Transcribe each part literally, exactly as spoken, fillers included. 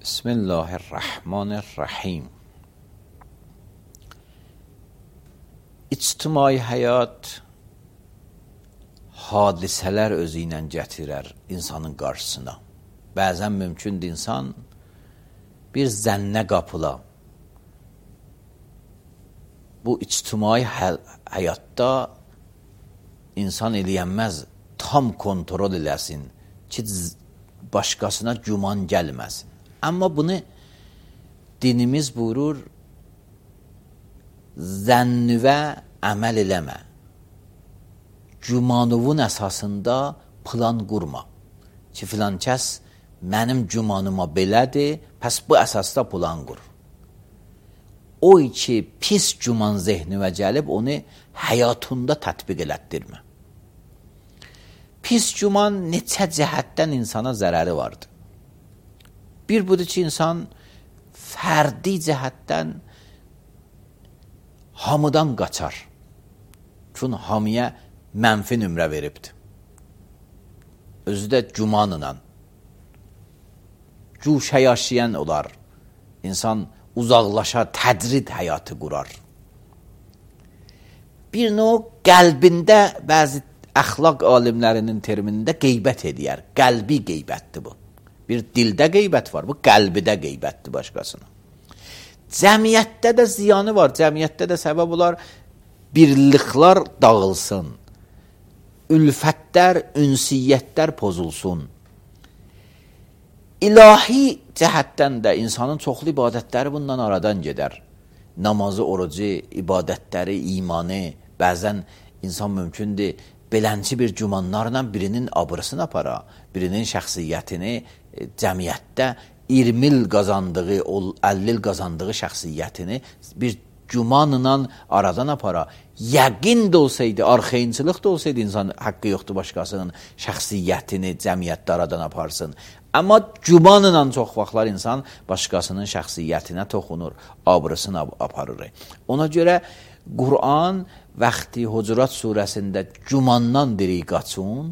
Bismillahirrahmanirrahim. İctimai həyat hadisələr özü ilə gətirər insanın qarşısına. Bəzən mümkündür insan bir zənnə qapıla. Bu ictimai həyatda insan eləyənməz, tam kontrol eləsin ki, başqasına güman gəlməsin. Amma bunu dinimiz buyurur, zənnüvə əməl eləmə. Gümanuvun əsasında plan qurma. Ki, filan kəs mənim gümanıma belədir, pəs bu əsasda plan qur. O ki, pis güman zehninə gəlib, onu həyatında tətbiq elətdirmə. Pis güman neçə cəhətdən insana zərəri vardır. Bir budur ki, insan fərdi cəhətdən hamıdan qaçar. Çünki hamıya mənfi nömrə veribdir. Özü də gümanla. Cuşə yaşayan olar. İnsan uzaqlaşar, tədrid həyatı qurar. Bir növ qəlbində bəzi əxlaq alimlərinin terminində qeybət edər. Qəlbi qeybətdir bu. Bir dildə qeybət var, bu qəlbidə qeybətdir başqasına. Cəmiyyətdə də ziyanı var, cəmiyyətdə də səbəb olar, birliklər dağılsın, ülfətlər, ünsiyyətlər pozulsun. İlahi cəhətdən də insanın çoxlu ibadətləri bundan aradan gedər. Namazı, orucu, ibadətləri, imanı, bəzən insan mümkündür, belənçi bir gümanlarla birinin abırsını apara, birinin şəxsiyyətini cəmiyyətdə iyirmi il qazandığı, əlli il qazandığı şəxsiyyətini bir gümanla aradan apara. Yəqin də olsaydı, arxayınçılıq da olsaydı insan haqqı yoxdur başqasının şəxsiyyətini cəmiyyətdə aradan aparsın. Amma gümanla çox vaxtlar insan başqasının şəxsiyyətinə toxunur, abrısını aparır. Ona görə Quran vaxti Hucurat surəsində gümandan diri qaçın,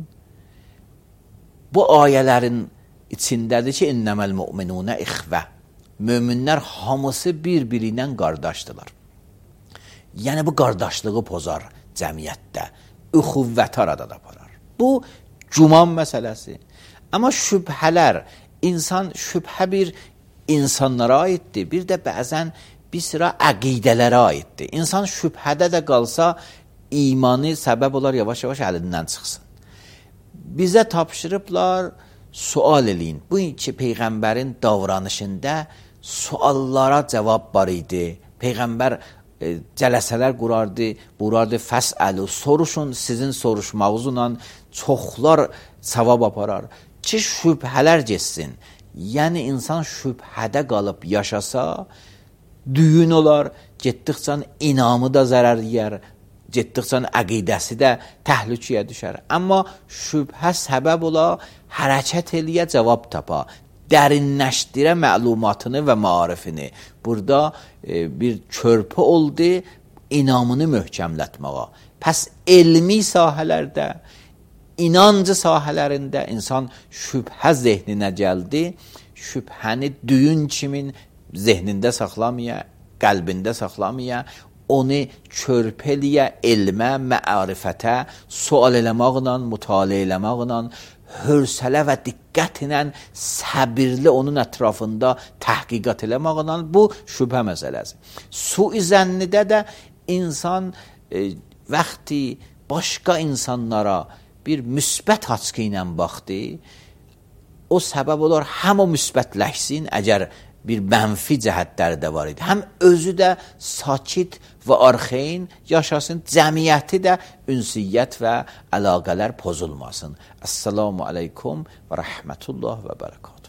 bu ayələrin içindədir ki, innəməl müminunə ixvə. Möminlər hamısı bir-biri ilə qardaşdılar. Yəni, bu qardaşlığı pozar cəmiyyətdə, üxuvvəti aradan aparar. Bu, güman məsələsi. Amma şübhələr, insan şübhə bir insanlara aiddir, bir də bəzən bir sıra əqidələrə aiddir. İnsan şübhədə də qalsa, imanı səbəb olar, yavaş-yavaş əlindən çıxsın. Bizə tapşırıblar, sual eləyin. Bu ki, Peyğəmbərin davranışında suallara cavab var idi. Peyğəmbər e, cələsələr qurardı, qurardı, fəsəlu, soruşun, sizin soruşmağınızla çoxlar savab aparar. Ki, şübhələr geçsin. Yəni, insan şübhədə qalıb yaşasa, düyün olar, getdikcə inamı da zərər yər, getdikcə əqidəsi də təhlükəyə düşər. Amma şübhə səbəb ola, hərəkət eləyə, cavab tapa, dərinləşdirə məlumatını və maarifini. Burada e, bir körpü oldu, inamını möhkəmlətməyə. Pəs elmi sahələrdə, inancı sahələrində insan şübhə zehninə gəldi, şübhəni düyün kimin zehnində saxlamaya, qəlbində saxlamaya, onu körpəliyə, elmə, məarifətə, sual eləməklə, mütaliə eləməklə, hörsələ və diqqətlə, səbirli onun ətrafında təhqiqat eləməklə, bu şübhə məsələsi. Su-i zənnidə də insan e, vaxti başqa insanlara bir müsbət haçqı ilə baxdı, o səbəb olar, həm o müsbətləşsin, əgər bir mənfi cəhətləri də var idi. Həm özü də sakit və arxeyn yaşasın, cəmiyyəti də ünsiyyət və əlaqələr pozulmasın. Əssalamu aleykum və rəhmətullah və bərəkət.